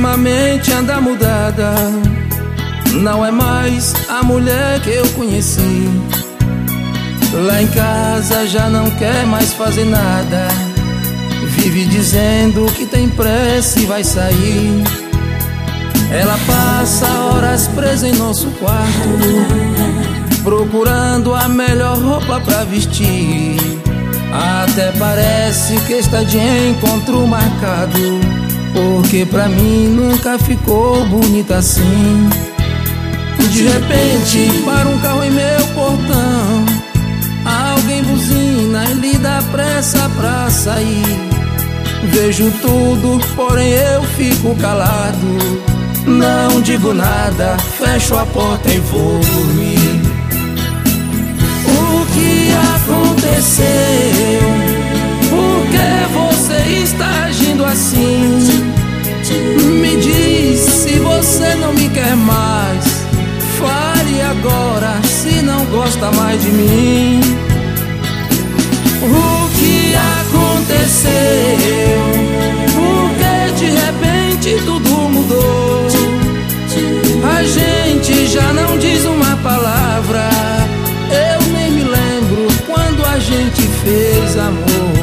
ultimamente anda mudada. Não é mais a mulher que eu conheci. Lá em casa já não quer mais fazer nada. Vive dizendo que tem pressa e vai sair. Ela passa horas presa em nosso quarto, procurando a melhor roupa pra vestir. Até parece que está de encontro marcado, porque pra mim nunca ficou bonita assim. De repente para um carro em meu portão, alguém buzina e lhe dá pressa pra sair. Vejo tudo, porém eu fico calado. Não digo nada, fecho a porta e vou dormir. O que aconteceu? Por que você está agindo assim? Me diz se você não me quer mais. Fale agora se não gosta mais de mim. O que aconteceu? Porque de repente tudo mudou. A gente já não diz uma palavra. Eu nem me lembro quando a gente fez amor.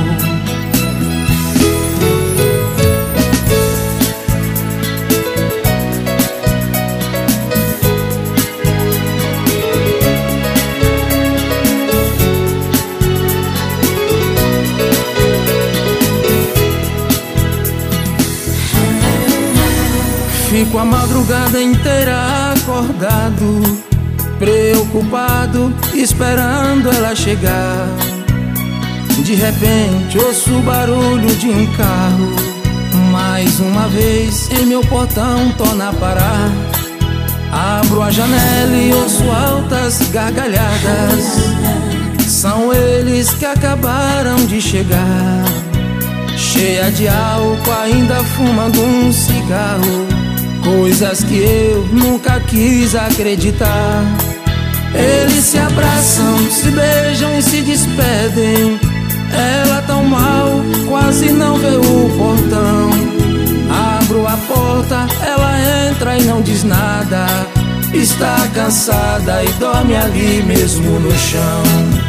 Fico a madrugada inteira acordado, preocupado, esperando ela chegar. De repente ouço o barulho de um carro. Mais uma vez em meu portão torna a parar. Abro a janela e ouço altas gargalhadas. São eles que acabaram de chegar, cheia de álcool, ainda fumando um cigarro. Coisas que eu nunca quis acreditar. Eles se abraçam, se beijam e se despedem. Ela tão mal, quase não vê o portão. Abro a porta, ela entra e não diz nada. Está cansada e dorme ali mesmo no chão.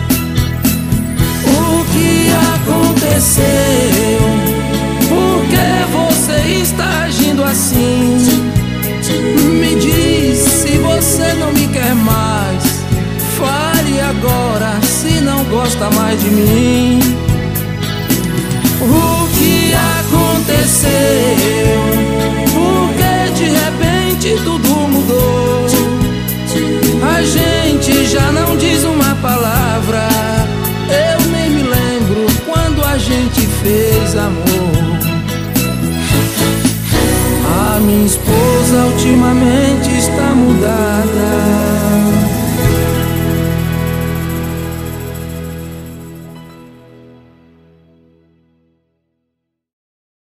O que aconteceu? Por que você está agindo assim? Me diz se você não me quer mais. Fale agora se não gosta mais de mim. O que aconteceu? Porque de repente tudo mudou. A gente já não diz uma palavra. Eu nem me lembro quando a gente fez amor. A minha esposa ultimamente está mudada.